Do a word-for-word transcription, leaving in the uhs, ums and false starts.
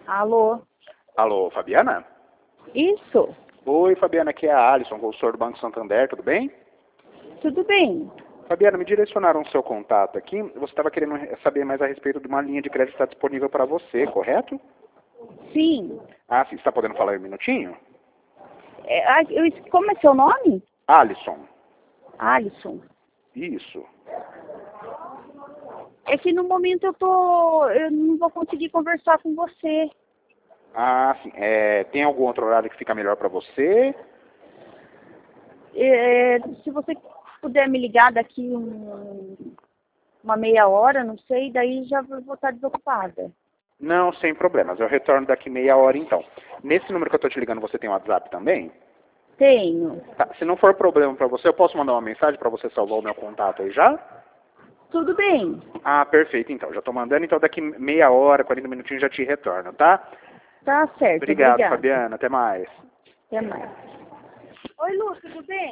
Alô? Alô, Fabiana? Isso? Oi, Fabiana, aqui é a Alisson, consultor do Banco Santander, tudo bem? Tudo bem? Fabiana, me direcionaram o seu contato aqui. Você estava querendo saber mais a respeito de uma linha de crédito que está disponível para você, correto? Sim. Ah, sim. Você está podendo falar aí um minutinho? É, ah, eu, como é seu nome? Alisson. Alisson. Isso. É que no momento eu tô. Eu não vou conseguir conversar com você. Ah, sim. É, tem algum outro horário que fica melhor para você? É, se você puder me ligar daqui um, uma meia hora, não sei, daí já vou estar desocupada. Não, sem problemas. Eu retorno daqui meia hora então. Nesse número que eu estou te ligando, você tem WhatsApp também? Tenho. Tá. Se não for problema para você, eu posso mandar uma mensagem para você salvar o meu contato aí já? Tudo bem. Ah, perfeito, então. Já estou mandando, então daqui meia hora, quarenta minutinhos já te retorno, tá? Tá certo. Obrigado, Obrigada. Fabiana. Até mais. Até mais. Oi, Lu, tudo bem?